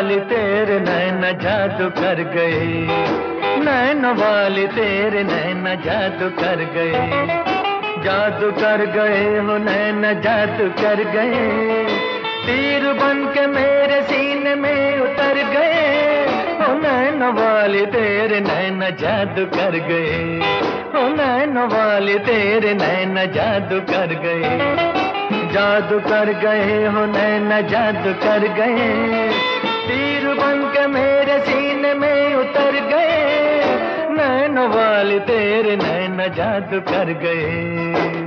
वाली तेरे नैना जादू कर गए, नैना वाली तेरे नैना जादू कर गए, जादू कर गए हो नैना जादू कर गए, तीर बन के मेरे सीने में उतर गए, हो नैना वाली तेरे नैना जादू कर गए, हो नैना वाली तेरे नैना जादू कर गए, जादू कर गए हो नैना जादू कर गए, तीर बन के मेरे सीने में उतर गए, नैना वाली तेरे नैना जादू कर गए।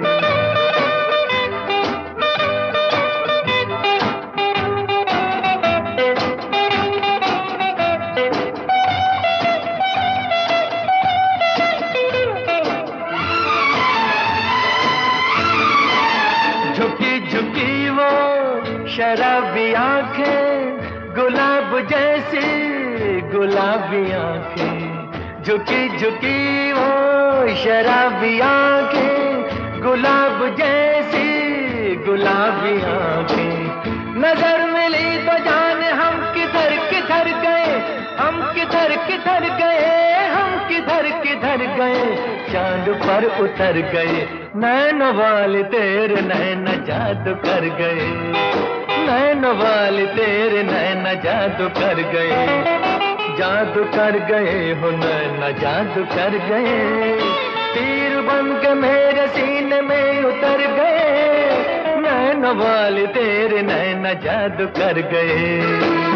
झुकी झुकी वो शराबी आंखें, गुलाब जैसी गुलाबी आंखें, झुकी झुकी वो शराबी आंखें, गुलाब जैसी गुलाबी आंखें, नजर मिली तो जाने हम किधर किधर गए, हम किधर किधर गए, हम किधर किधर गए, चांद पर उतर गए, नैना वाली तेरे नैना जादू कर गए, नैना वाली तेरे नैना जादू कर गए, जादू कर गए हो नैना जादू कर गए, तीर बन के मेरे सीने में उतर गए, नैना वाली तेरे नैना जादू कर गए।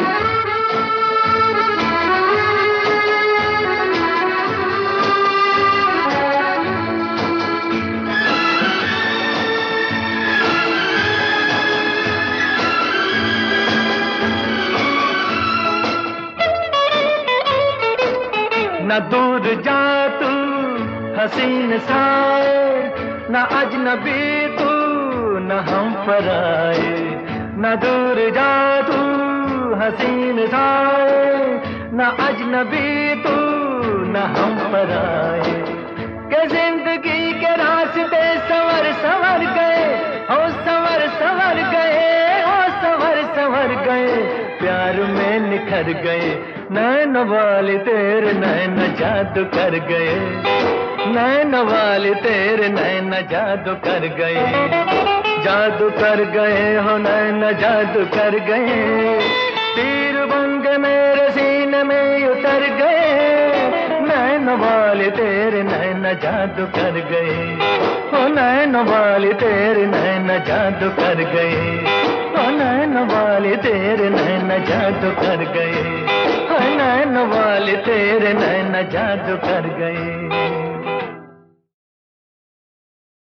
न दूर जा तू हसीन साए, न अजनबी तू न हम पर आए, न दूर जा तू हसीन साए, न अजनबी तू न हम पर आए, के जिंदगी के रास्ते संवर संवर गए, हो संवर संवर गए, हो संवर संवर गए, प्यार में निखर गए, नैना वाली तेरे नैना जादू कर गए, नैना वाली तेरे नैना जादू कर गए, जादू कर गए हो नैना जादू कर गए, तीर बन के मेरे सीने में उतर गए, नैना वाली तेरे नैना जादू कर गए, हो नैना वाली तेरे नैना जादू कर गए, हो नैना वाली तेरे नैना जादू कर गए, हो नैना वाली तेरे नैना जादू कर गए।